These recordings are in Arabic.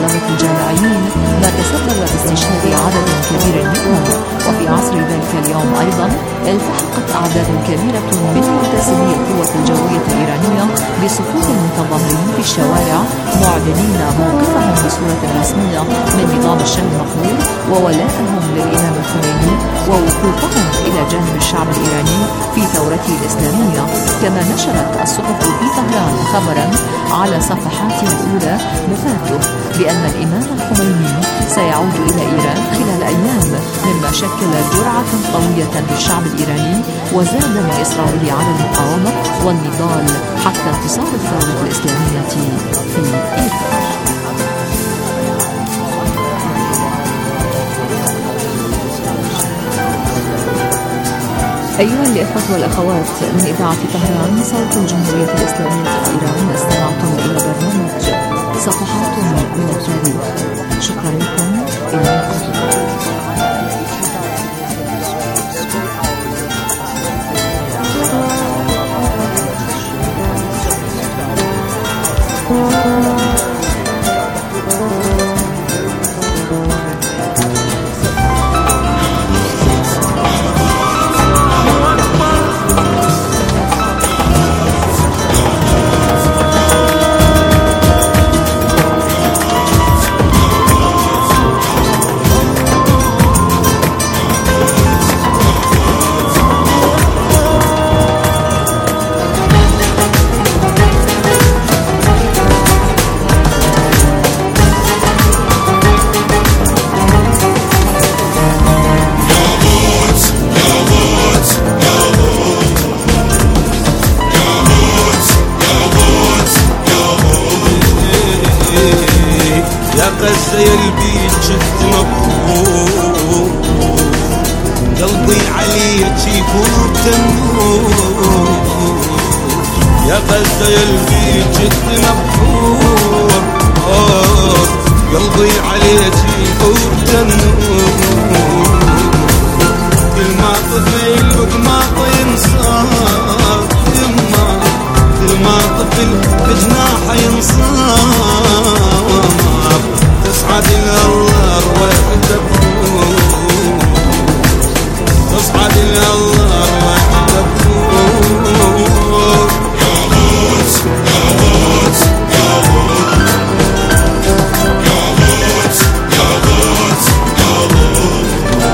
طلبة الجامعيين، ما تسبب باستشهاد عدد كبير منهم. وفي عصر ذلك اليوم أيضا التحقت أعداد كبيرة من منتسبي القوة الجوية الإيرانية بسقوط المتظاهرين في الشوارع، معلنين موقفهم بصورة رسمية من نظام الشاه المقبول وولائهم للإمام الخميني ووقوفهم إلى جانب الشعب الإيراني في ثورته الإسلامية. كما نشرت الصحف في طهران خبرا على صفحاتها الأولى مفاده بأن الإمام الخميني سيعود إلى إيران خلال أيام، مما شكل جرعة قوية للشعب الإيراني وزاد من إصراره على المقاومة والنضال حتى انتصار الثورة الإسلامية في إيران. أيها الإخوة والأخوات من إذاعة طهران صوت الجمهورية الإسلامية في إيران، استمعتم إلى برنامج صفحات من التاريخ. شكرا لكم، إلى اللقاء. غزة يلبي جد مبهور، قلبي عليك يفوت النور. يا غزة يلبي جد مبهور، قلبي عليك يفوت النور. كل ما طفل بقماط ينصاب يما، كل ما طفل بجناحه ينصاب. تصعد إلى الأرواح تبكون، تصعد إلى الأرواح تبكون. يا غوث يا غوث يا غوث يا غوث يا غوث يا غوث.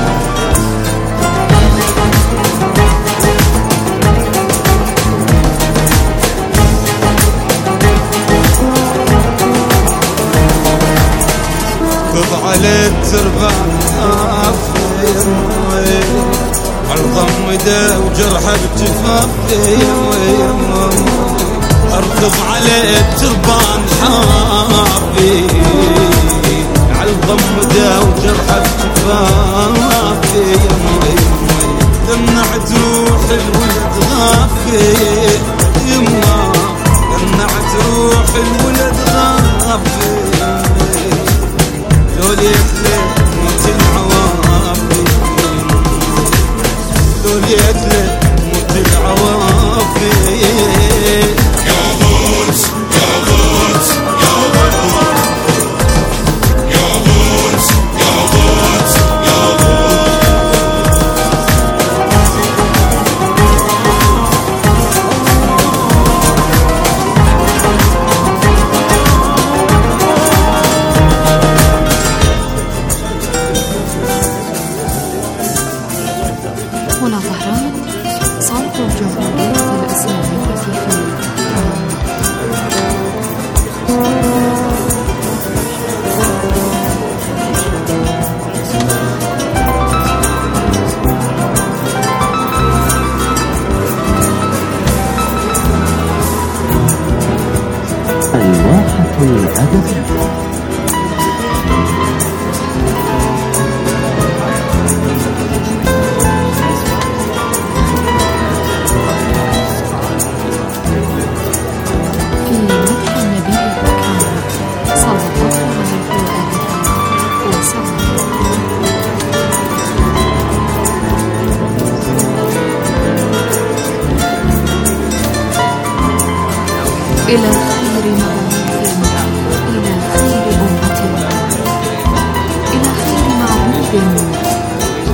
خذ على التربان ارضم مدى وجرحه بجفافي، اركض على التربان حافي، عالضم مدى وجرحه بجفافي. دمعت روح الولد غافي يما، دمعت روح الولد غافي. لولي يتلت موت العوافي، لولي يتلت موت العوافي. يا غوث يا غوث يا غوث.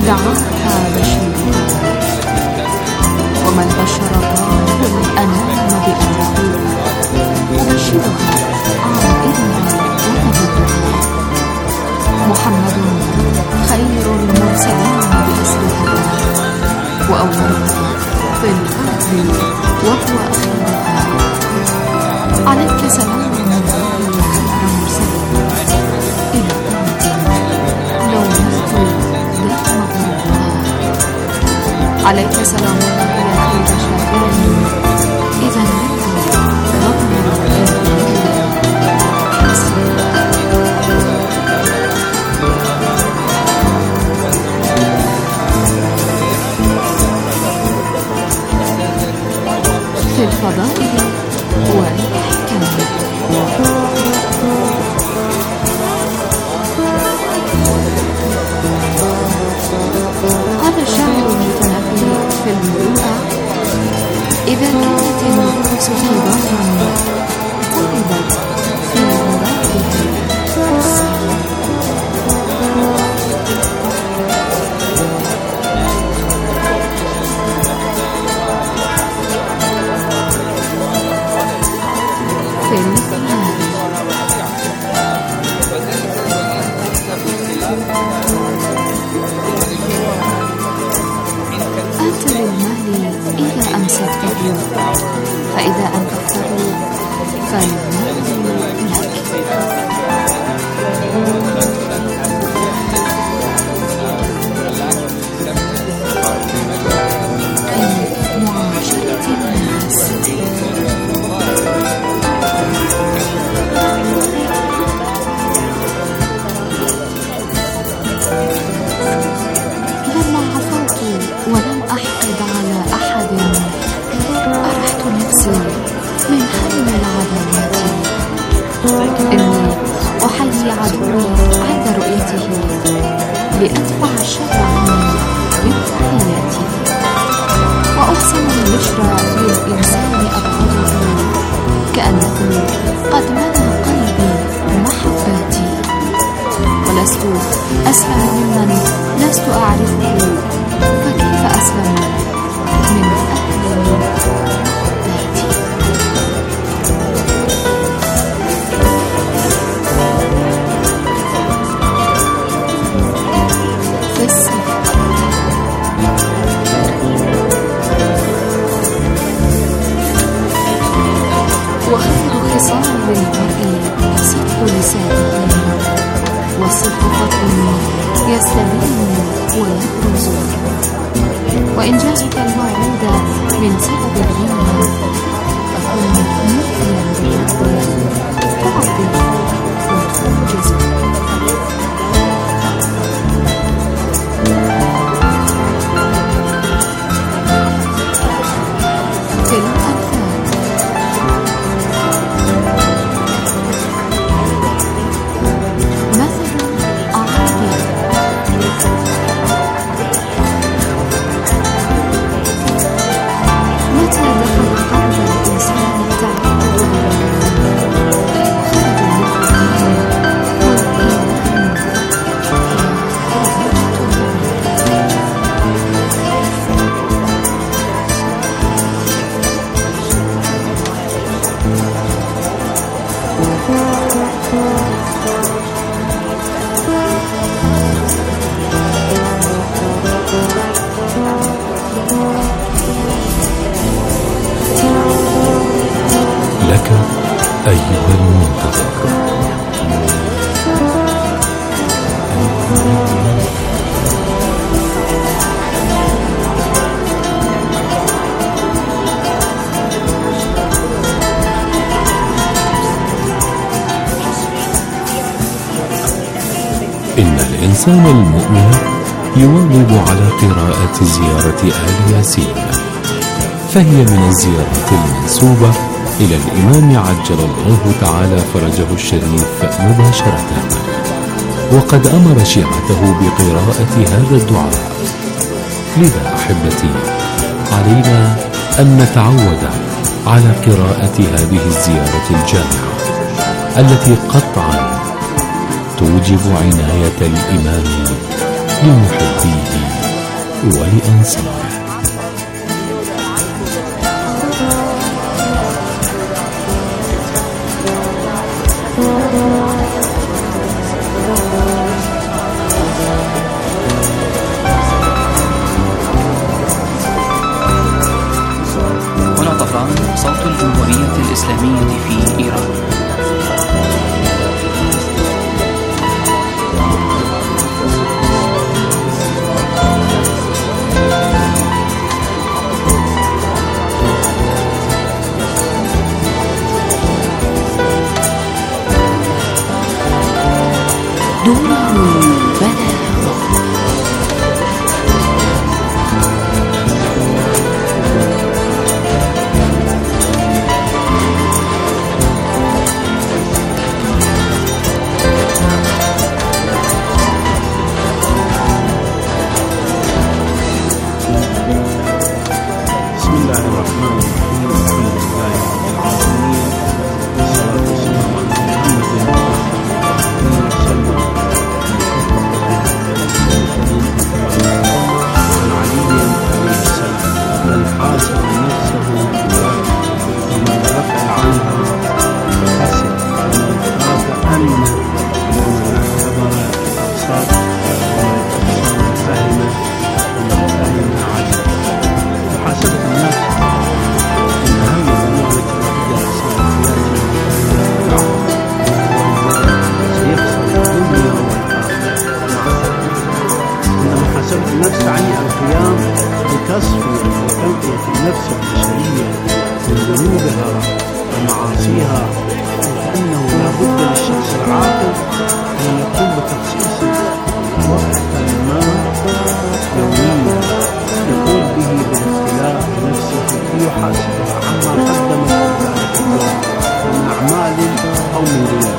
دعاها بشيرها، ومن بشر الله الأنام بأنه وبشرها عائلها ومضرها. محمد خير المرسلين بأسرها، وأولها في الأرض وهو أخيرها. عليك سلام الله خير مرسل إلى أمة لو مت دام غرورها. عليك سلام الله يا خير شاعر إذا مت ضمن في الفضائل والحكم. قال الشاعر المتنبي في المروءة: إذا كانت النفوس طيبة طلبت في مرادها أنت للمال إذا أمسكته، فإذا أنفقته فالمال لك. أي معاشرة الناس. لما عفوت ولم أحقد على أحد، أرحت نفسي من حلم العداوات. إني أحيي عدوي عند رؤيته، لأدفع الشر عني بالتحيات. وأحسن البشرى للإنسان أبغضه، كأنه قد ملأ قلبي محباتي. ولست أسلم ممن لست أعرفه، فكيف أسلم من أهل ذاتي؟ في الصدق. وخير خصال المرء صدق لسانه، والصدق فضل يستبين ويبرز. وإن جاءك الوعود من سبب الغنى، فكن مؤمنا بالرب تعطي وتنجز. في الأمثال. لك أيها المنتظر. إن الإنسان المؤمن يواظب على قراءة زيارة آل ياسين، فهي من الزيارات المنسوبة إلى الإمام عجل الله تعالى فرجه الشريف مباشرة، وقد أمر شيعته بقراءة هذا الدعاء. لذا أحبتي، علينا أن نتعود على قراءة هذه الزيارة الجامعة التي قطعا توجب عناية الإمام لمحبيه ولأنصاره. هنا طهران، صوت الجمهورية الإسلامية في إيران. دوره البلاغة. بسم الله الرحمن الرحيم. الحمد لله رب العالمين، والصلاة والسلام على محمد عن علي عليه السلام: من حاسب نفسه ومن غفل عنها فحسب، ومن خاف أمن، ومن اعتبر أبصر، ومن أبصر فهم، ومن فهم عدل. محاسبة النفس من أهم الأمور التي وجدها أسماء سيخسر الدنيا والآخرة. إن محاسبة النفس تعني القيام بتصفية وتنقية النفس البشرية من ذنوبها ومعاصيها، وكأنه لا بد للشخص العاقل أن يقوم بتخصيص وقتا ما يوميا يقوم به بالاختلاء بنفسه ليحاسبها عما قدمت ذلك اليوم من أعمال أو من رياء.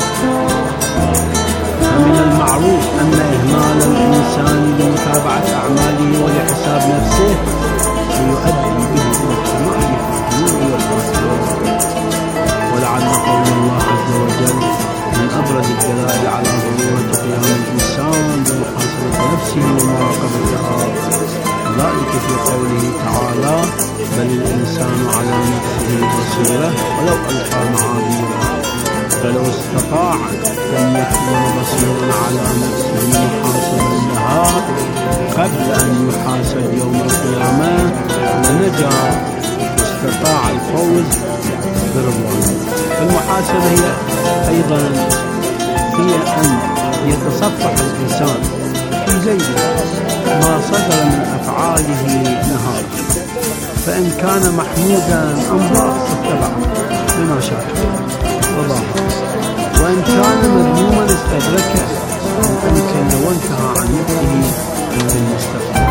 فمن المعروف أن إهمال الإنسان لمتابعة أعماله ولحساب نفسه سيؤدي به إلى الطمع في الذنوب والآثام. ولعل قول الله عز وجل من أبرز الدلائل على ضرورة قيام الإنسان بمحاسبة نفسه ومراقبتها، ذلك في قوله تعالى: بل الإنسان على نفسه بصيرة ولو ألقى معاذيره. فلو استطاع أن يكون بصيرا على نفسه محاسبا لها قبل أن يحاسب يوم القيامة لنجا واستطاع الفوز برضوانه. فالمحاسبة هي أيضا أن يتصفح الإنسان في زيده ما صدر من أفعاله نهارا، فإن كان محمودا أمضى فاتبعه بما شاء وظاهر، وإن كان مذموما استدركه يمكن لو انتهى عن يده في المستقبل.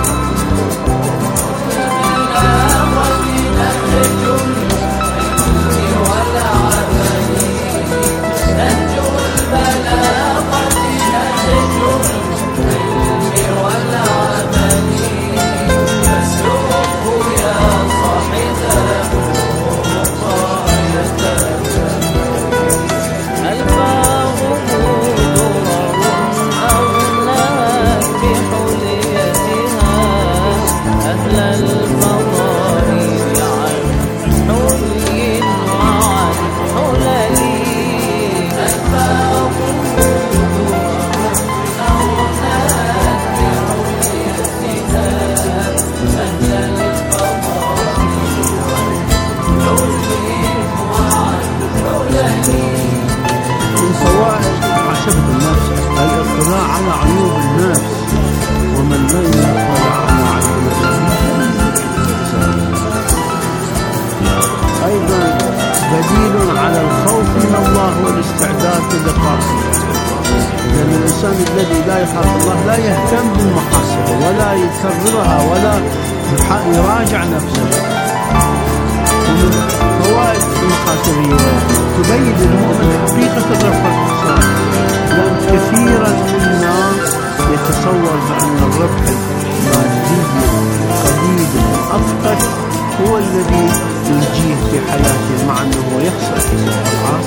من فوائد محاسبة النفس الاطلاع على عيوب النفس، ومن لم يطلع على عيوب أيضا بديل على الخوف من الله والاستعداد للقائه. لأن الإنسان الذي لا يخاف الله لا يهتم بالمحاسبة ولا يكررها ولا يراجع نفسه. ومن فوائد المحاسبية تبين المؤمن حقيقة الربح الإنسان، لأن كثيرا منا يتصور بأن الربح المادي قليل مؤقت هو الذي ينجيه في حياته، مع أنه يخسر الأضعاف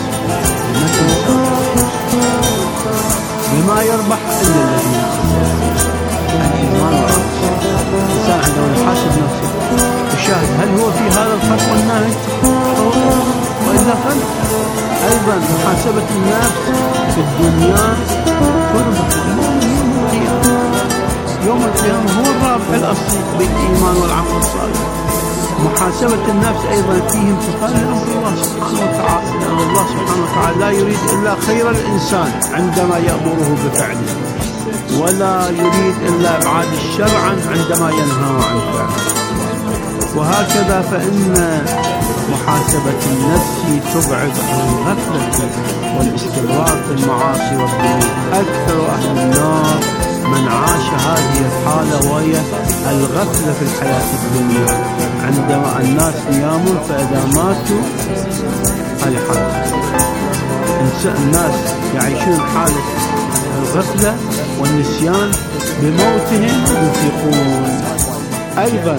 بما يربح إلا الذين الإيمان والعقل. الإنسان عندما يحاسب نفسه يشاهد هل هو في هذا الخط والنهج وإلا فلا. أيضا محاسبة النفس في الدنيا تربح يوم القيامة هو الرابح الأصلي بالإيمان والعمل الصالح. محاسبة النفس أيضا فيه امتثال لأمر الله سبحانه وتعالى، لأن الله سبحانه وتعالى لا يريد إلا خير الإنسان عندما يأمره بفعله، ولا يريد إلا إبعاد الشر عندما ينهى عن فعله. وهكذا فإن محاسبة النفس تبعد عن الغفلة والاستمرار في المعاصي والذنوب. أكثر أهل النار من عاش هذه الحالة وهي الغفلة في الحياة الدنيا، عندما الناس نيامون فإذا ماتوا هذه حالة الناس يعيشون حالة الغفلة والنسيان، بموتهم يفيقون. أيضا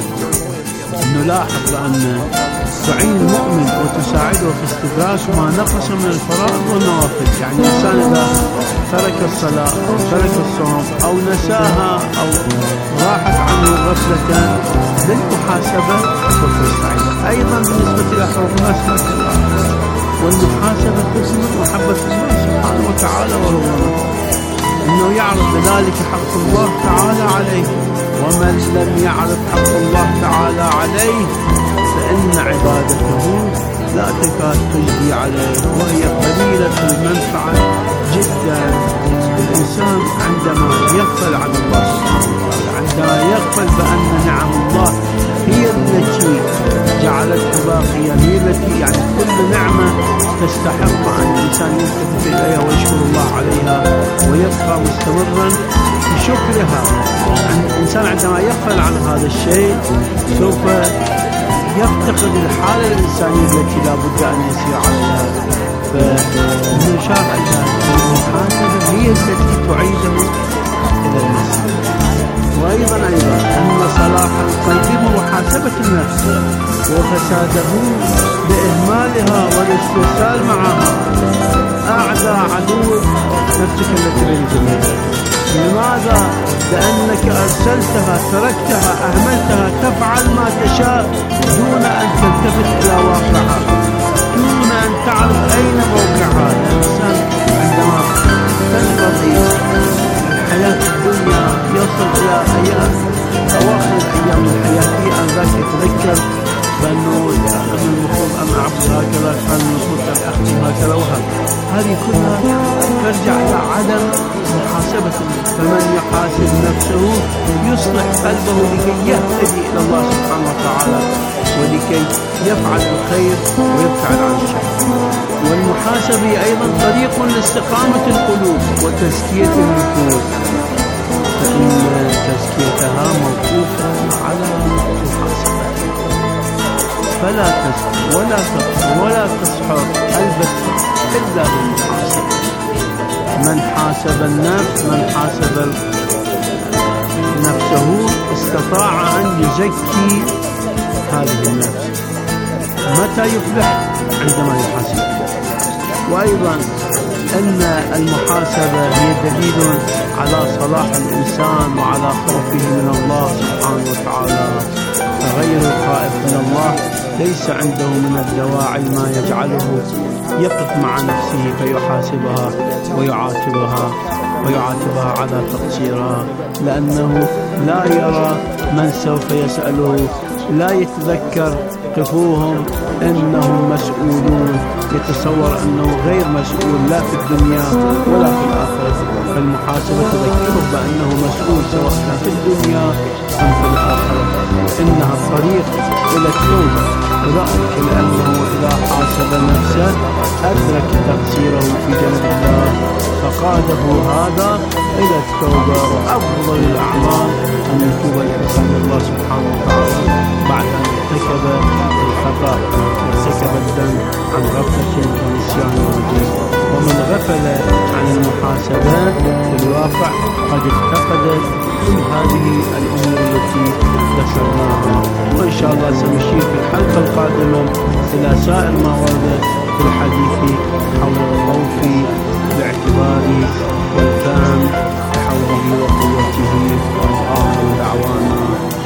نلاحظ بأن تعين المؤمن وتساعده في استدراج ما نقص من الفرائض والنوافل. يعني الإنسان إذا ترك الصلاة أو ترك الصوم أو نساها أو راحت عنه غفلة للمحاسبة سوف يستعينها. أيضا بالنسبة إلى حقوق الناس والمحاسبة تثمر محبة الله سبحانه وتعالى ورضوانه، إنه يعرض بذلك حق الله تعالى عليه، ومن لم يعرض حق الله تعالى عليه فإن عبادته لا تكاد تجدي عليه، وهي قليلة المنفعة جدا. الإنسان عندما يغفل عن الله سبحانه وتعالى، عندما يغفل بأن نعم الله هي التي جعلته باقيا، هي التي يعني كل نعمة تستحق أن الإنسان يلتفت إليها ويشكر الله عليها ويبقى مستمرا في شكرها. الإنسان عندما يغفل عن هذا الشيء سوف يفتقد الحالة الإنسانية التي لا بد أن يسير عليها. فالنشاط المحاسبة هي التي تعيده إلى المسير. وأيضا أن صلاح القلب محاسبة النفس، وفساده بإهمالها والاسترسال معها أعدى عدو نفسك التي بين جنبيك. لماذا؟ لأنك أرسلتها، تركتها، أهملتها تفعل ما تشاء دون أن تلتفت إلى واقعها، دون أن تعرف أين موقعها. الإنسان عندما تنقضي الحياة الدنيا يصل إلى أواخر الأيام من حياته، أن ذاك يتذكر بأنه المفروض أن أعبد هكذا، كان المفروض أن أختم هكذا وهكذا. هذه كلها ترجع إلى عدم محاسبة. فمن يحاسب نفسه يصلح قلبه لكي يهتدي إلى الله سبحانه وتعالى، ولكي يفعل الخير ويبتعد عن الشر. والمحاسبة أيضا طريق لاستقامة القلوب وتزكية النفوس، فإن تزكيتها موقوفة على المحاسبة. فلا تزكي ولا تطهر ولا تصحر البتة إلا بالمحاسبة. من حاسب النفس، من حاسب نفسه استطاع أن يزكي هذه النفس. متى يفلح؟ عندما يحاسب. وأيضا أن المحاسبة هي دليل على صلاح الإنسان وعلى خوفه من الله سبحانه وتعالى. فغير الخائف من الله ليس عنده من الدواعي ما يجعله يقف مع نفسه فيحاسبها ويعاتبها على تقصيرها، لأنه لا يرى من سوف يسأله، لا يتذكر قفوهم إنهم مسؤولون، يتصور أنه غير مسؤول لا في الدنيا ولا في الآخرة. فالمحاسبة تذكره بأنه مسؤول سواء كان في الدنيا أم في الآخرة. إنها الطريق إلى التوبة، وذلك لأنه إذا حاسب نفسه أدرك تقصيره في جنب الله، فقاده هذا إلى التوبة. وأفضل الأعمال أن يتوب الإنسان الله سبحانه وتعالى بعد أن ارتكب الخطأ وارتكب الذنب عن غفلة ونسيان وجهل. ومن غفل عن المحاسبات في الواقع قد افتقد كل هذه الأمور التي ذكرناها. وإن شاء الله سنشير في الحلقة القادمة إلى سائر ما ورد في الحديث حول الخوف باعتباره والفهم بحوله وقوته. وآخر دعوانا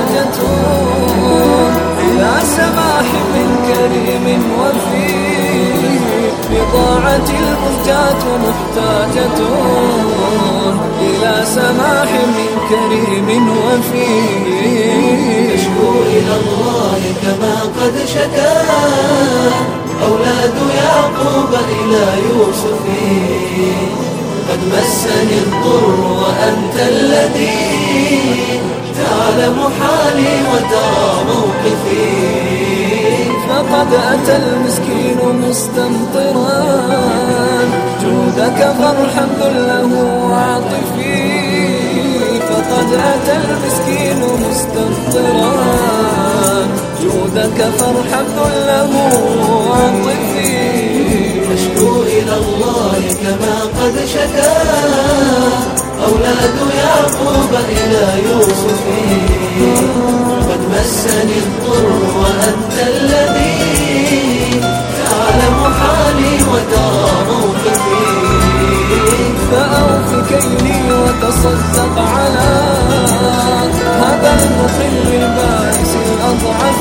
محتاجة إلى سماح من كريم وفي بضاعة المزجاة محتاجة إلى سماح من كريم وفي تشكو إلى الله كما قد شكا أولاد يعقوب إلى يوسف قد مسني الضر وأنت الذي تعلم حالي وترى موقفي فقد أتى المسكين مستمطرا جودك فارحم له عاطفي فقد أتى المسكين مستمطرا جودك فارحم له عاطفي تشكو إلى الله كما قد شكا أولاد يعقوب إلى يوسف قد مسني الضر وأنت الذي تعلم حالي وترى موقفي فأوف كيلي وتصدق على هذا المقل البائس الأضعف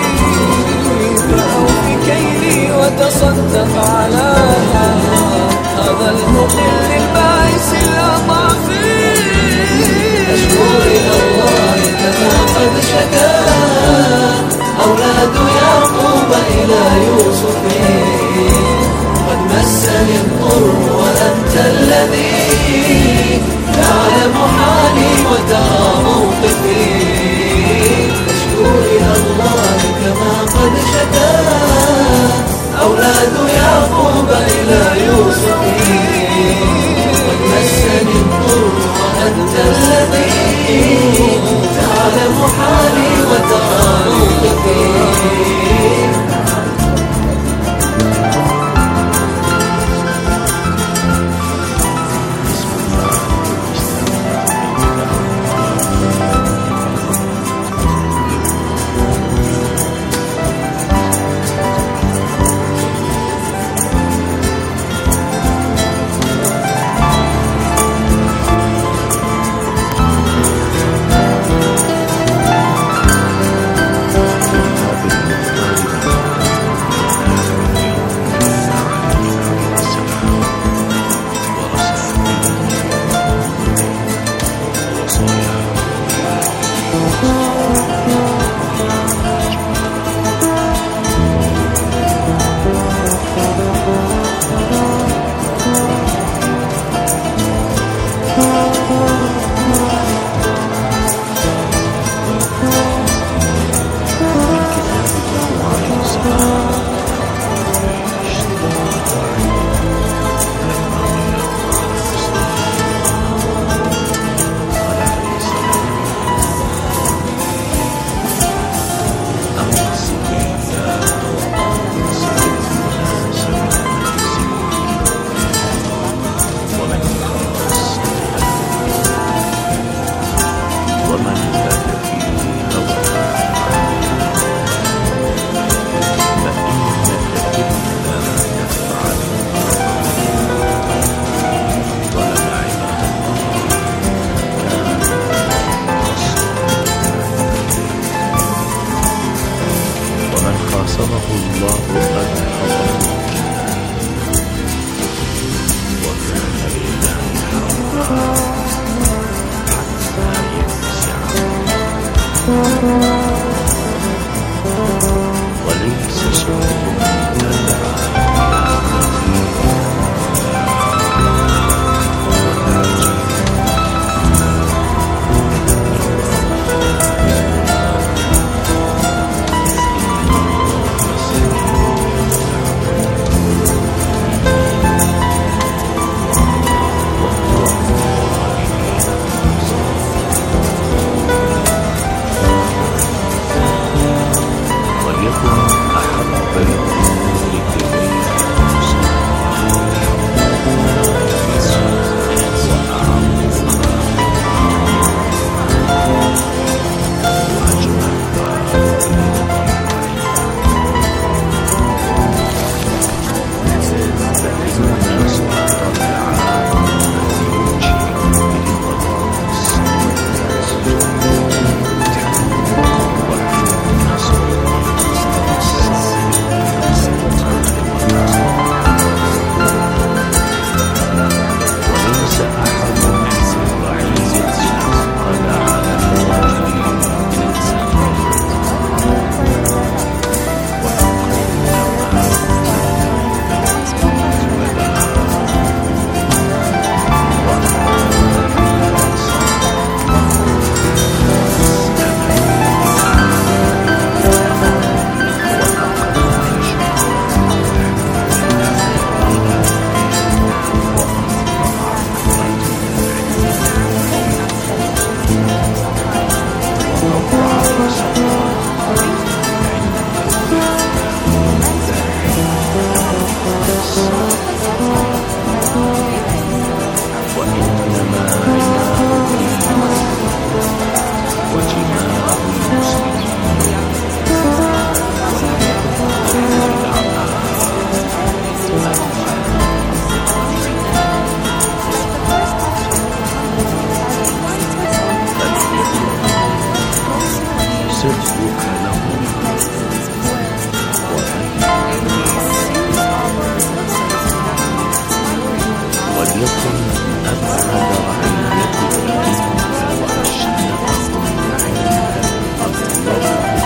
فأوف كيلي وتصدق على هذا المقل البائس الأضعف أشكو إلى الله كما قد شكا أولاد يعقوب إلى يوسف قد مسني الضر وأنت الذي تعلم حالي وترى موقفي أشكو إلى الله كما قد شكا أولاد يعقوب إلى يوسف قد مسني الضر وأنت الذي تعلم حالي وترى موقفي تترك لهم وليكن أبعد رعيتك منك وأشنقهم عندك أطيبهم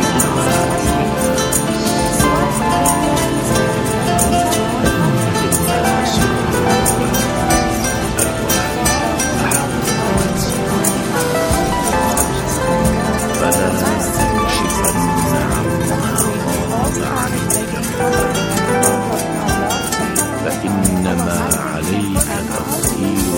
فإنما عليك تطهير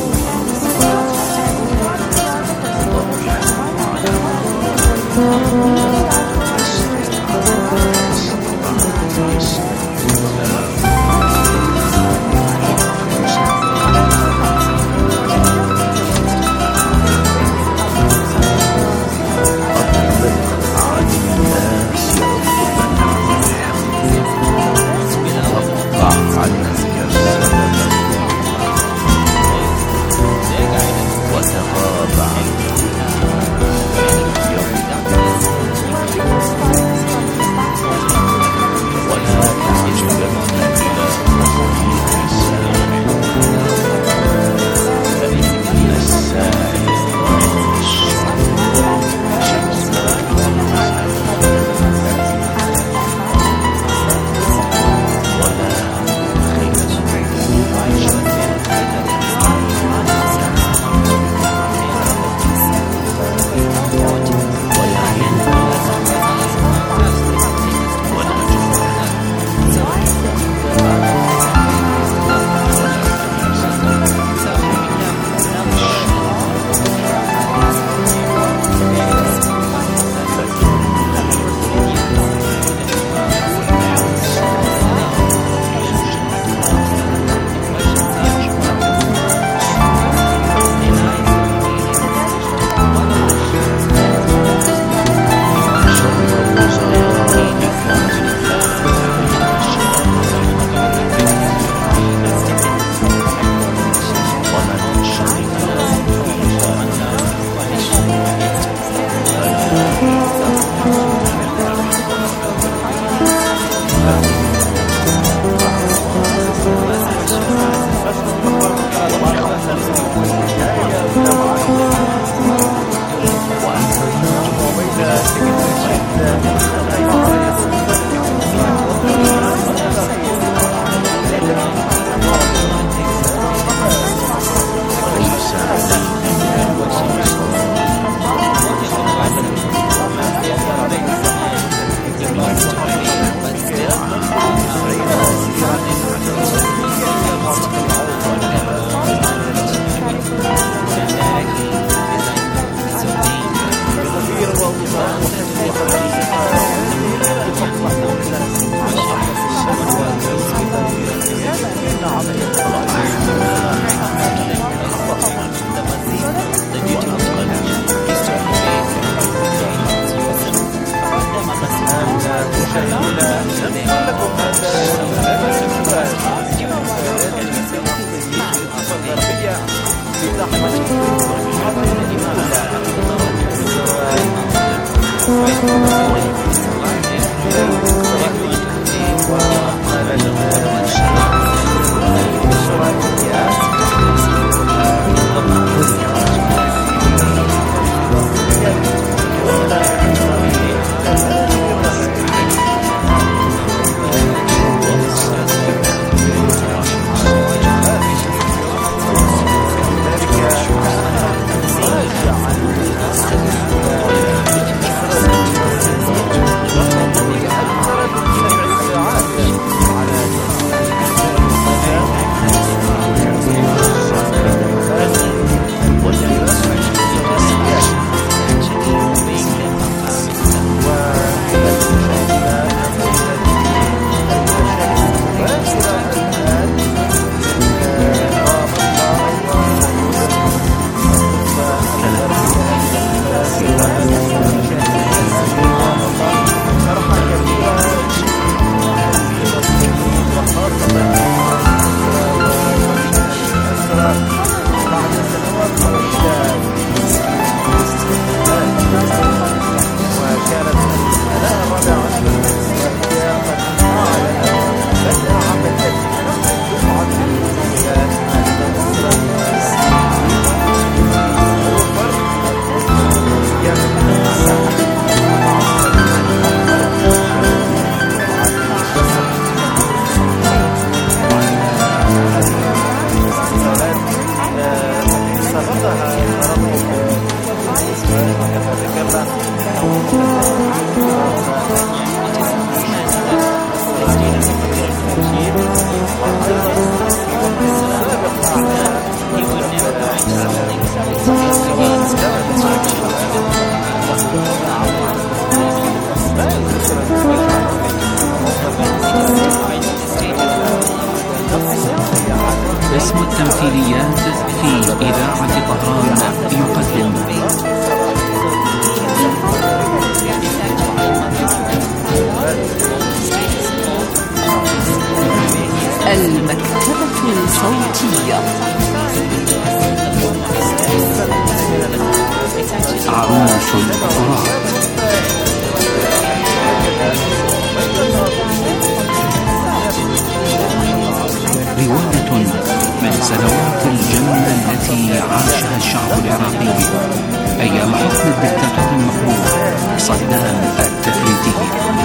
السنوات الجميلة التي عاشها الشعب العراقي أيام حكم الدكتاتور المخلوع صدام التقليدي.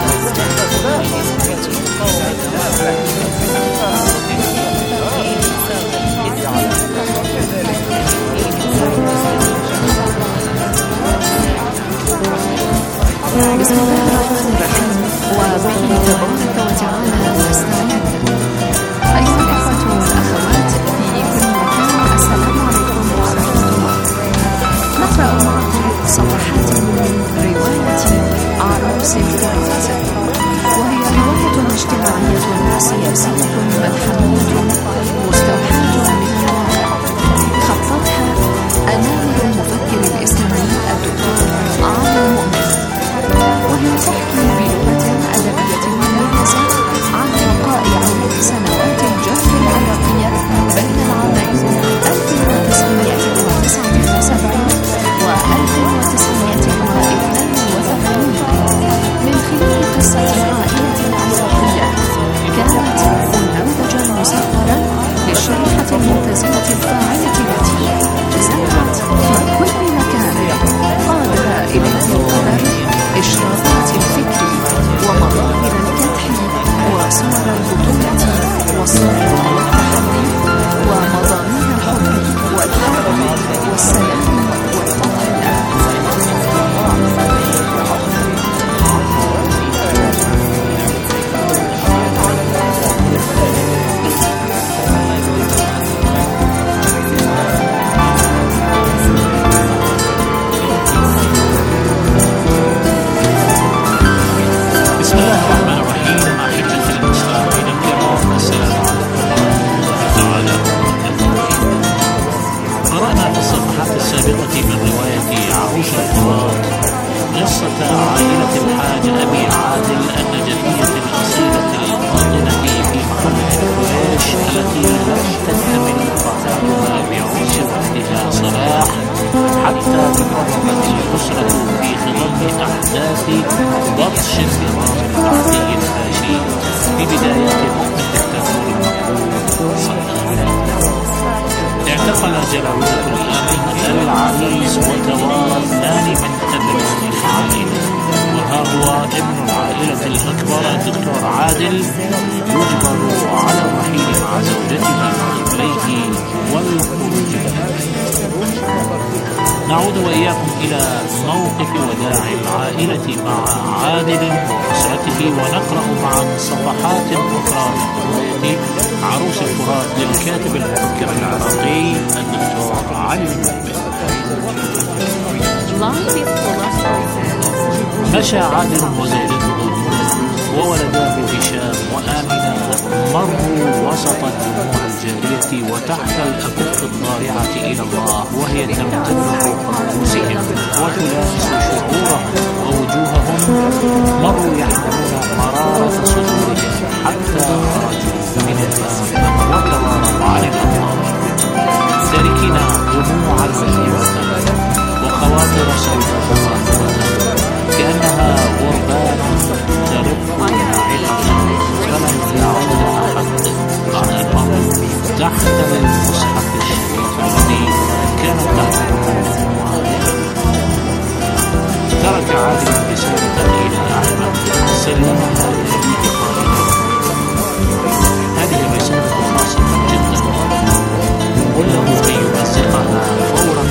بسم الله الرحمن الرحيم، وبه تبارك وتعالى نستعين. أيها الأخوة والأخوات في كل مكان، السلام عليكم ورحمة الله. نقرأ معكم صفحات من رواية عروس الفرات، وهي رواية اجتماعية سياسية ملحمية مستوحاة من الواقع، خطتها أمام المفكر الإسلامي الدكتور علي المؤمن، وهي تحكي بلغة أدبية مميزة عن وقائع سنوات الجنگ العراقية بين العامين 1979 و 1982 من خلال قصة عائلة عراقية كانت نموذجا مسطرا للشريحة الملتزمة الفاعلة التي زرعت في كل مكان قادر إليه القدر إشراقات الفكر ومظاهر الكدح وصور البطولة والصبر والتحدي ومضامين الحب والحرب والسلام والتضحية. بسم الله الرحمن الرحيم. أحبة المستمعين الكرام، السلام عليكم ورحمة الله تعالى وبركاته. قرأنا في الصفحات السابقة من رواية عروس الفرات قصة عائلة الحاج أبي عادل النجفية الأصيلة القاطنة في محل الكويش التي لم تكتمل فتاتها بعرس وحدها صلاح حتى تفرغت الأسرة في خضم أحداث بطش النظام البعثي الفاشي في بداية حكم الدكتاتور المخلوع صدام. اعتقل جلاوزة الأمينة العريس وتوارى اثنان من أبناء العائلة، وها هو ابن العائلة الأكبر الدكتور عادل يجبر على الرحيل مع زوجته وطفليه والخروج. نعود وإياكم إلى موقف وداع العائلة مع عادل وأسرته، ونقرأ معا صفحات أخرى من رواية عروس الفرات للكاتب المفكر العراقي الدكتور علي المؤمن. مشى عادل وزوجته وولداه هشام وآمنة مروا وسط الدموع الجارية وتحت الأكف الضارعة إلى الله، وهي تمتد فوق رؤوسهم وتلامس شعورهم ووجوههم. مروا يحملون مرارة صدورهم حتى خرجوا من الباب وتواروا عن الأمر تاركين دموعا كثيرة وخواطر سوداء كأنها غربان ترف ناعقة، فلم يعد أحد عن الأمر تحت المصحف الشريف الذي كان تحته ترك عادل رسالة إلى أحمد سلمها لأبيه قائلا: هذه الرسالة خاصة جدا، قل له أن يمزقها فورا.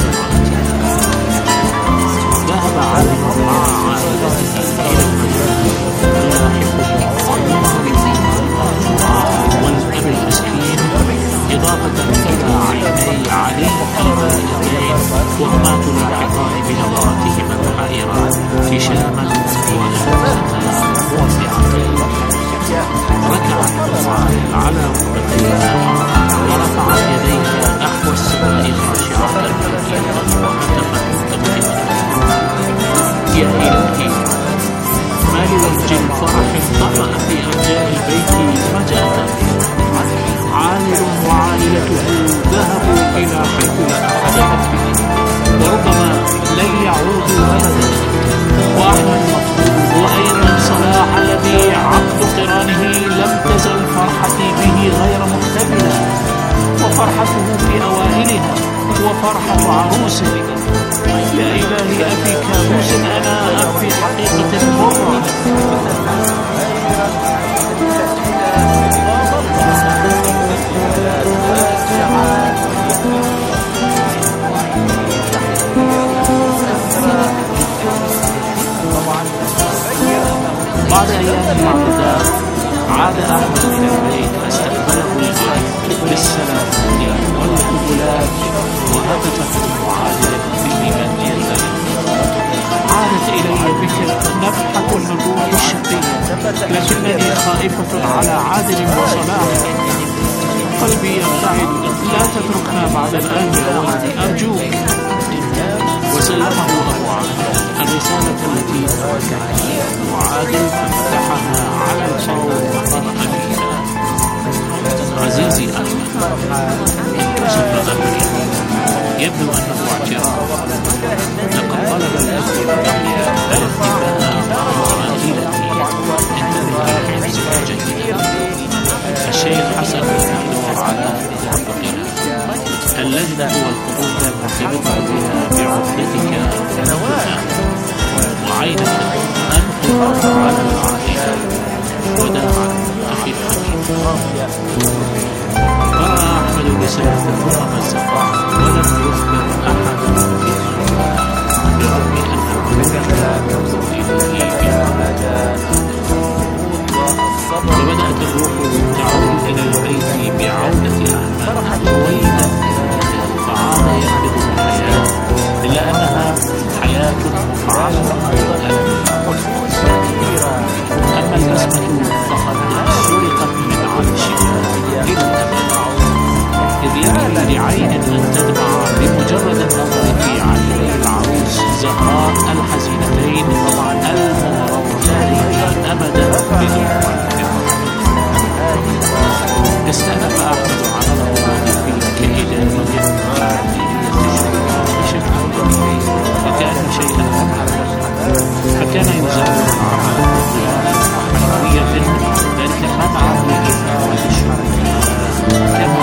ذهب عادل مع عائلته إلى المدينة والأب المسكين، إضافة إلى عيني علي البائدين، وهما تلاحقان بنظراتهما الحائرة هشاما ونفسها موسعتين. ركعت عادل على ركبتيها ورفعت يديها نحو السماء خاشعة ملكية وهتفت يا إلهي، ما لوجه الفرح انطفأ في أرجاء البيت فجأة. عامر وعائلته ذهبوا إلى حيث لا أحد به، وربما لن يعودوا أبدا. وأحمد المطلوب وأيضا صلاح الذي عقد قرانه لم تزل فرحتي به غير محتملة، وفرحته بعد أيام معدودات عاد أحمد إلى البيت فاستقبله الأب بالسلام والقبلات وهتفت معادلة بمجانية عادت إلي بكر نفحة النبوة الشقية، لكنني خائفة على عادل وصلاح. قلبي يبتعد، لا تتركنا بعد الآن يا ولدي أرجوك. وسلمه أبو عادل الرسالة التي تركها وعادل ففتحها على الفور وقرأ فيها: عزيزي أحمد، انكشف أمري، يبدو أنه اعتراف. لقد طلب الأب يحيى الاتفاق مع عائلتي انتظر الحفظ جيدا. الشيخ حسن يدور على موافقنا. اللجنة والخطوط المرتبطة بها بعقدتك الآن، وعينك أن تحافظ على العائلة. وداعا أخي الحبيب. قرأ أحمد رسالة ثم مزقها ولم يخبر أحدا بأمرها، برغم أنه ينظر إليه بالعمدان. وبدأت الروح تعود إلى البيت بعودة أحمد رويدا، فعاد ينبض الحياة، إلا أنها حياة مفعلة بالألم. أما البسمة فقد سرقت من عرشها للأبد، إذ يكفي لعين أن تدمع بمجرد النظر في عيني العروس زهراء الحزينتين الممرضتين أبدا بدون منكر. استأنف أحمد عمله الوظيفي كإداري بشكل طبيعي وكأن شيئا فكان يزور العمل حيوية، ذلك منعا لإثارة الشرور كما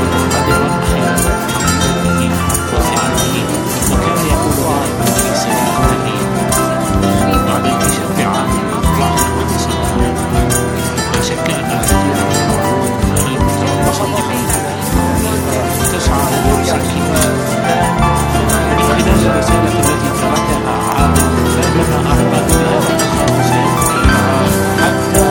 وكان يقول دائما في سبيل بعد انكشاف عادل بعض المنصات. لا شك أن الكثير من المتصدقين تسعى لتسكين من خلال الرسالة التي تركها عادل. بينما أحمد بهذا حتى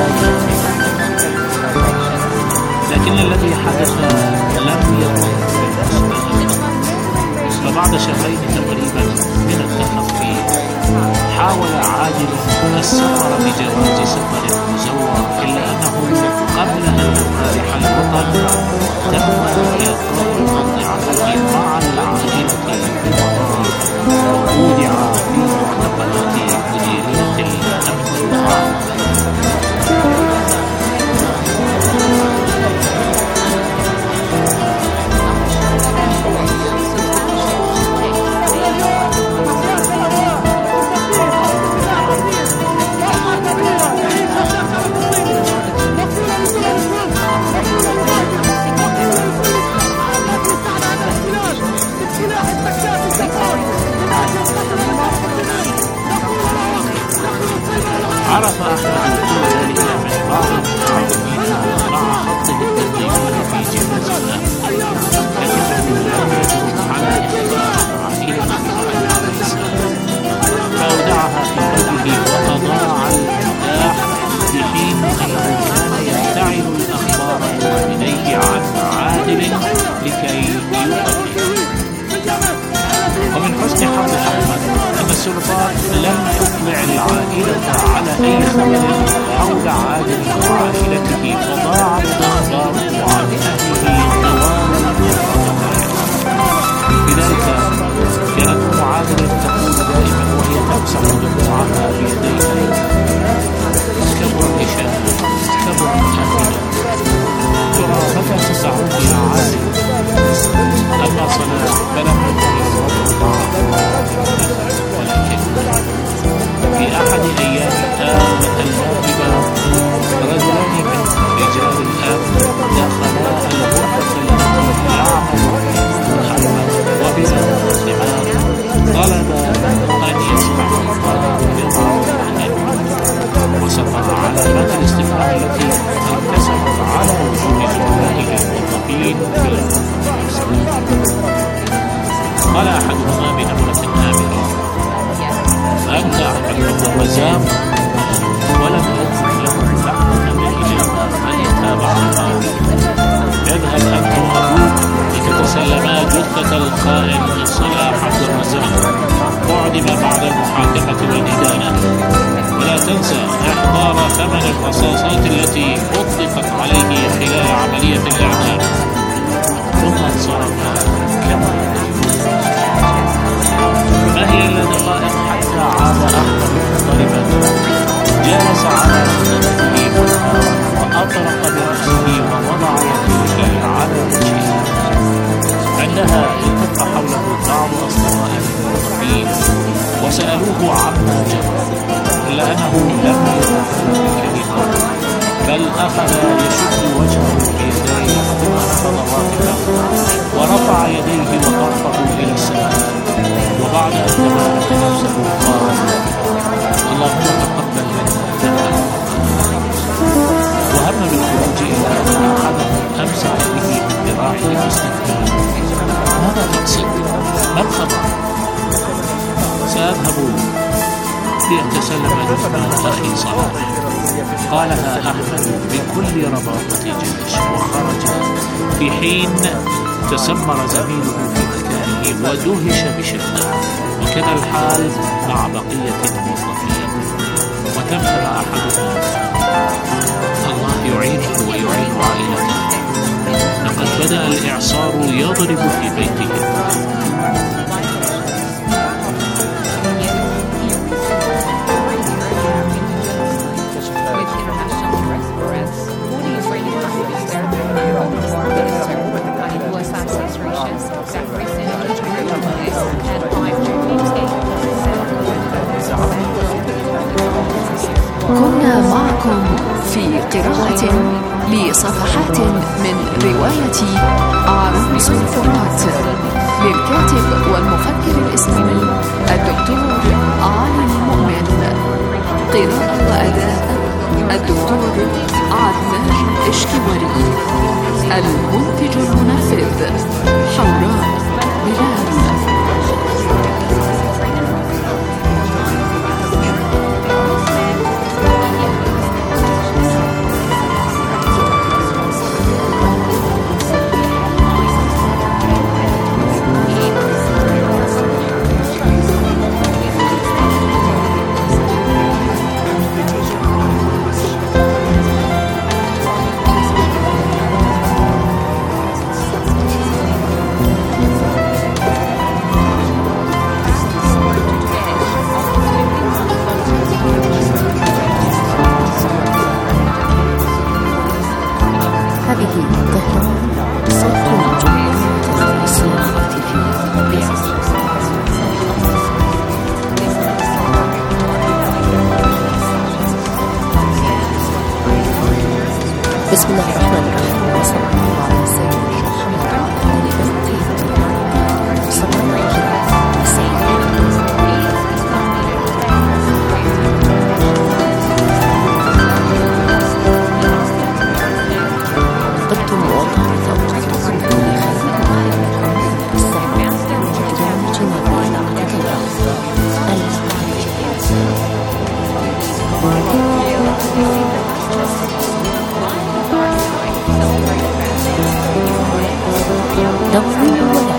لكن الذي حدث لم يكن في المستقبل. فبعد شهرين تقريبا من التخفي حاول عادل السفر بجواز سفر مزور، إلا أنه قبل أن تنفتح البطن تم إلقاء قطعته مع العائلة في المطار، وودع في معتقلات مديرية الأمن العام. عرف أحمد كل ذلك من بعض المتعاونين مع خطه التدقيقي في جهاز الأمن، لكنه لم يجرؤ على إخبار عائلته عن الرسالة، فأودعها في قلبه وتضاع المفتاح، في حين أنه كان يفتعل الأخبار إليه عن عادل لكي يبلغ. ومن حسن حظ أحمد أن السلطات لم تطلع العائلة على أي خبر حول عادل وعائلته، فضاعت أخباره عن أهله طوال لذلك كانت أم عادل تقول دائما وهي تمسح دموعها بيديها: كبر هشام، كبر أمينة، ترى متى ستعود يا عادل؟ أما صلاح فلم يكن يضرب معه، ولكن في أحد أيام الآن الناقبة رجلان من رجال الأمن دخلا الغرفة التي يعمل أحمد، وبلا انتظار طلب أن يسمع وسقط على مدى الاستفهام التي انكسرت على وجوه زملائه الموظفين في المسجد. قال أحدهما بنبرة آمرة: أنت أحمد وزام؟ ولم الصادقة. اذهب أنت وأبوك لتتسلما جثة الخائن صلاح عبد الرزاق أعدم بعد المحاكمة والإدانة. ولا تنسى إحضار ثمن الرصاصات التي أطلقت عليه خلال عملية الإعدام. ثم انصرف كما ما هي إلا دقائق حتى عاد أحمد مضطربا، جلس على منته وأطرق برأسه ووضع يديه على وجهه. عندها التف حوله بعض أصدقائه المقربين وسألوه عما جرى، إلا أنه لم يتكلم بكلمة، بل أخذ يشد وجهه بيديه ثم واقفا ورفع يديه وطرفه إلى السماء. وبعد أن تمالك نفسه قال: اللهم تقبل منا. وهم بالخروج إلى أن أحدهم أمسك به من ذراعه باستهزاء. ماذا تقصد؟ ما الخبر؟ سأذهب لأتسلم جثمان أخي صلاح، قالها أحمد بكل رباطة جيش، وخرج في حين تسمر زميله في مكانه ودهش بشدة. وكذا الحال مع بقية الموظفين. وتمثل أحدهم: الله يعينه ويعين عائلته، لقد بدأ الإعصار يضرب في بيته. كنا معكم في قراءة لصفحات من رواية عروس الفرات للكاتب والمفكر الإسلامي الدكتور علي المؤمن. قراءة وأداء الدكتور عدنان إشكواري. المنتج المنفذ حوراء بلال. بسم الله الرحمن الرحيم. وصلى الله على سيدنا محمد وعلى آله وصحبه صلى الله عليه وسلم. طبتم وطهرتم وطهرتم بكل خير وعلمكم السلام والكرامة والبركة دوري ولا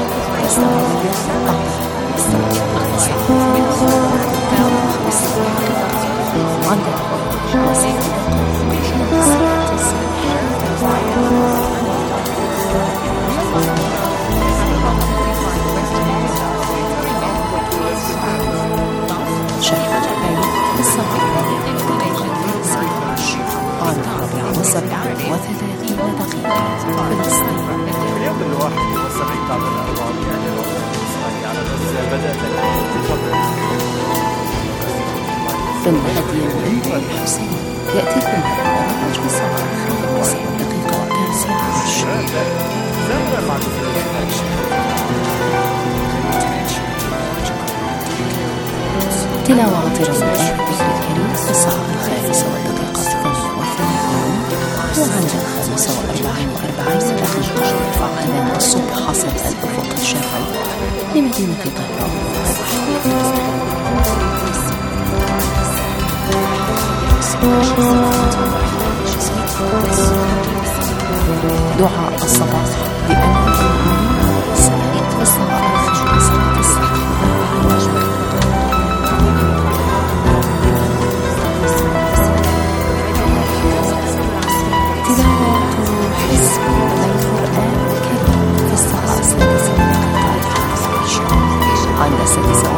ثم هدي النبي الحسين يأتيكم برنامج بصباح الخامسة والدقيقة 19. تلاوة وترجمة الذكر الكريم في الساعة 5 والدقيقة 38 وعند 45 دقيقة يرفع أذان الصبح حسب الأفق الشرقي لمدينة طهران. Thank you. دعاء الصباح بأن سيتوسع صلاة السحر. تلاوة حزب من القرآن الكريم في الساعة 6 عند 6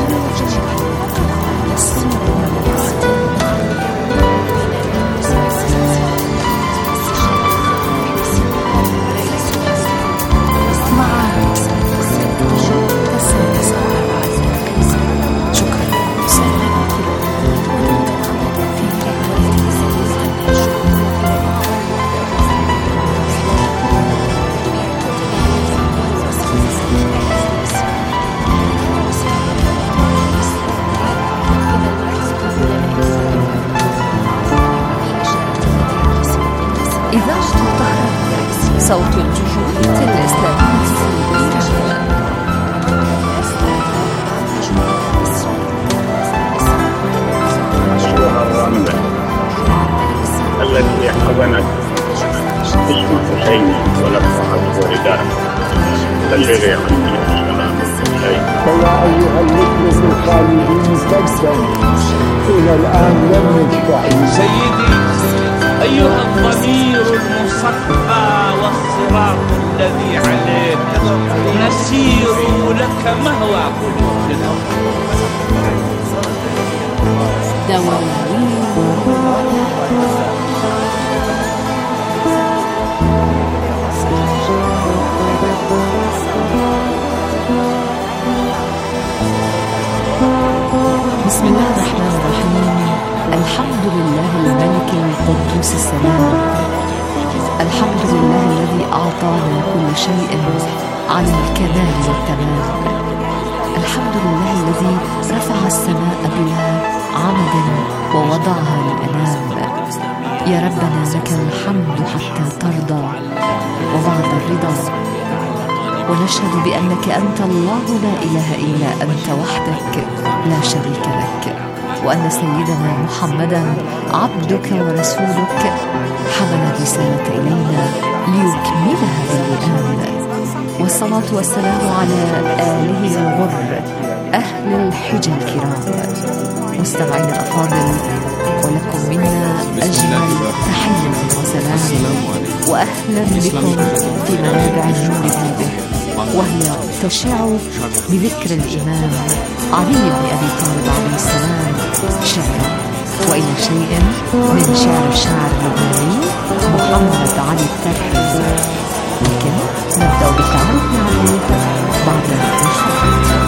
صوت الجمهورية الإسلامية أيها الرملة التي حضنت اسم الحسين ولفظت رداء بلغي عني السلام الحسين. فيا أيها المثل الخالدين سجدا إلى الآن لم يشفعوا. سيدي أيها الضمير المصفى والصراط الذي عليك نسير لك مهوى قلوبنا. بسم الله الرحمن الرحيم. الحمد لله الملك القدوس السلام. الحمد لله الذي أعطانا كل شيء على الكمال والتمام. الحمد لله الذي رفع السماء بلا عمد ووضعها للأنام. يا ربنا لك الحمد حتى ترضى وبعد الرضا. ونشهد بأنك أنت الله لا إله إلا أنت وحدك لا شريك لك، وأن سيدنا محمدا عبدك ورسولك حمل الرسالة إلينا ليكملها بالإيمان. والصلاة والسلام على آله الغر أهل الحجة الكرام. مستمعين الأفاضل، ولكم منا أجمل تحية وسلام، وأهلا بكم في منابع النور هذه، وهي تشع بذكر الإمام علي بن أبي طالب عليه السلام شعرا، وإلى شيء من شعر الشاعر اللبناني محمد علي الترحي. لكن نبدأ بالتعرف عليه بعد الحلقة.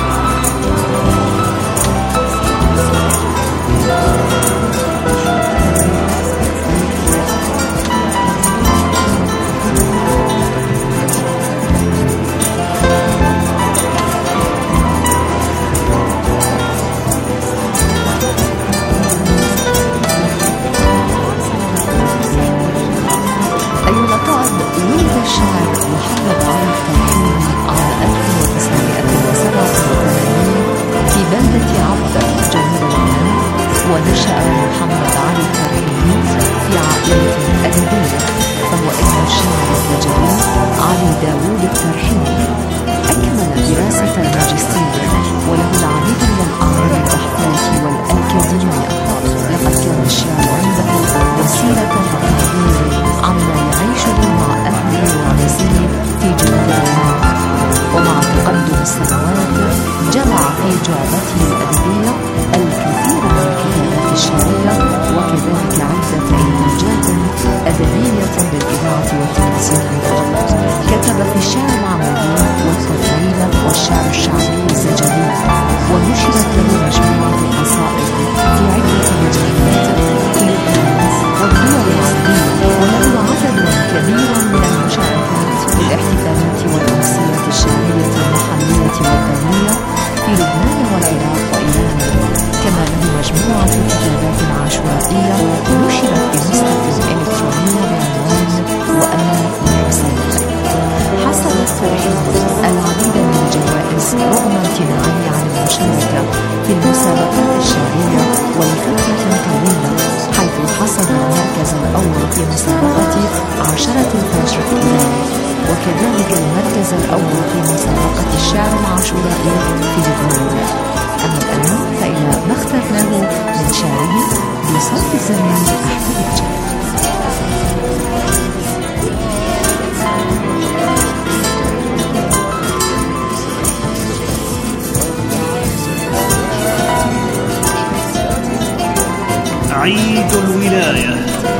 ولد الشاعر محمد علي الترحي عام 1987 في بلدة عبدة جنوب لبنان. ونشأ محمد علي الترحي في عائلة أدبية، فهو ابن الشاعر الجليل علي داوود الترحي. أكمل دراسة الماجستير وله العديد من الأعمال البحثية والأكاديمية. لقد كان الشعر عنده وسيلة للتعبير عما يعيشه مع أهله وعزيزه في جنوب لبنان. ومع تقدم السنوات جمع في جعبته الأدبية الكثير من الكتابات الشعرية المركز الأول في مسابقة 10 الفجر إيران، وكذلك المركز الأول في مسابقة الشعر العاشورائي في لبنان. أما الآن فإلى ما اخترناه من شعره بصوت الزميل أحمد الجاد. عيد الولاية.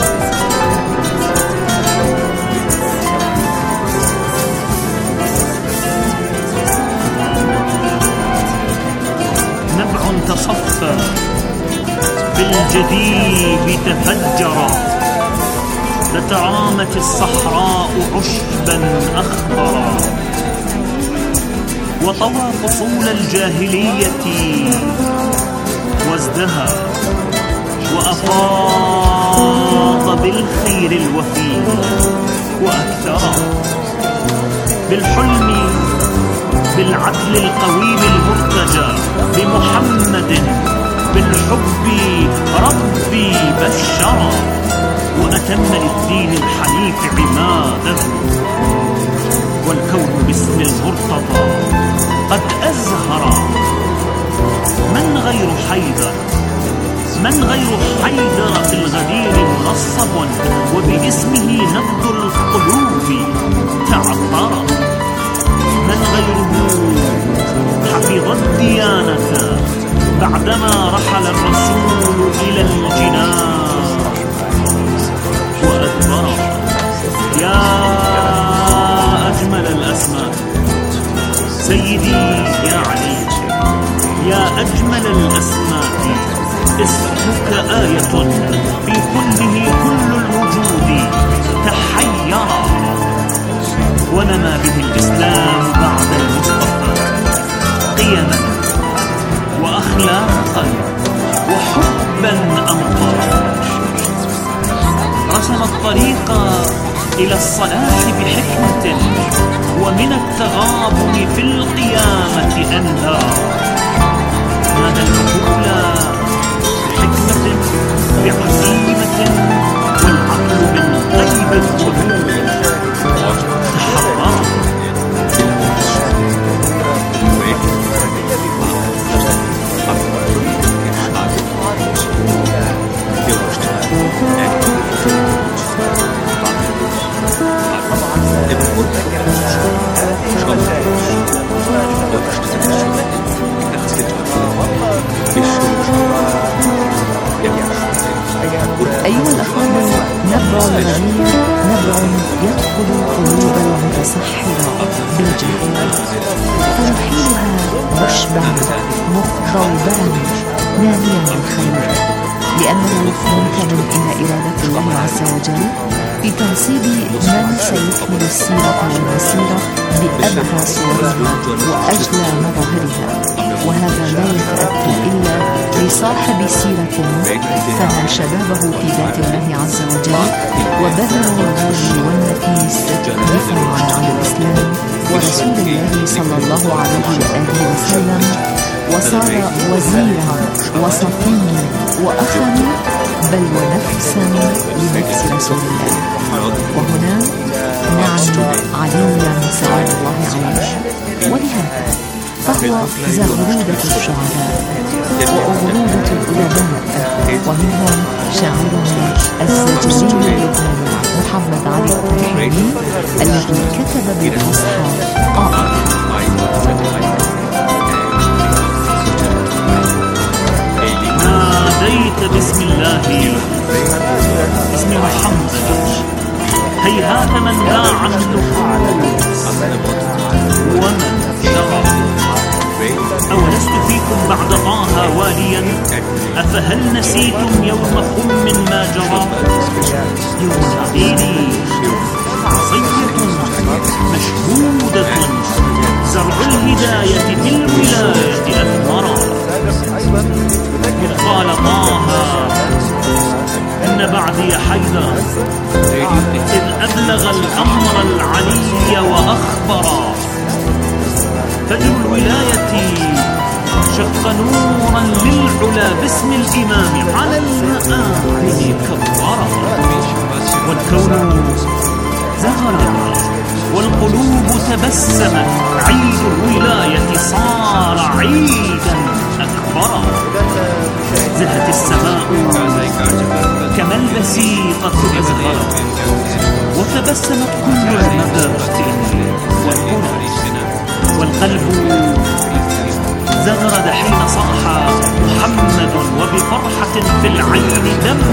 نبع تصفى بالجديب تفجر، لترامت الصحراء عشبا أخضرا، وطوى فصول الجاهلية وازدهى، وأفاض بالخير الوفي وأكثر، بالحلم بالعدل القويم المرتجى، بمحمد بالحب ربي بشرا، وأتم للدين الحنيف عماده، والكون باسم المرتضى قد أزهر. من غير حيدر، من غير حيدر في الغدير منصب، وباسمه نبض القلوب تعطر. من غيره حفظ الديانة بعدما رحل الرسول إلى الجنان وأدبر. يا أجمل الأسماء سيدي يا علي، يا أجمل الأسماء، اسمك آية في كله كل الوجود تحير، ونما به الإسلام بعد المصطفى قيما وأخلاقا وحبا أمطر. رسم الطريق إلى الصلاح بحكمة، ومن التغابن في القيامة أنذر. هذا العقول بحكمة بعزيمة، والعقل من غيب الظهور تحرر. أيها الأخوان، نبع الغني نبع يدخل قلوب المتصحرة بالجهل، فيحيلها مشبعا مخضوبا ناميا الخير، لأنه ممكن إلى إرادة الله عز وجل في تنصيب من سيكمل السيرة والمسيرة بأبهى صورها وأجلى مظاهرها، وهذا لا يتأتى إلا لصاحب سيرة فنى شبابه في ذات الله عز وجل، وبذل الغالي والنفيس دفاعا عن الإسلام ورسول الله صلى الله عليه وآله وسلم، وصار وزيرا وصفيا وأخا بل ونفسا لنفس رسول الله. وهنا نعني عليا سلام الله عليه، ولهذا فهو زغرودة الشعراء وأغرودة الأدباء، ومنهم شاعرنا الزجاجي اللبناني محمد علي الطحيني الذي كتب بالفصحى قائلا: ناديت باسم الله باسم محمد، هيهات من باع النفوس ومن شرى. أولست فيكم بعد طه واليا، أفهل نسيتم يوم خم ما جرى؟ يوم عقيلي عصية مشهودة، زرع الهداية في الولاية أثمرا. إذ قال طه إن بعدي حيدر، إذ أبلغ الأمر العلي وأخبرا. فجر الولاية شق نورا للعلا باسم الإمام على المآمن كبرا. تبسمت عيد الولاية صار عيدا أكبر. زهت السماء كما البسيطة أزهرت، وتبسمت كل المبادئ والقرى، والقلب زغرد حين صاح محمد، وبفرحة في العين دمع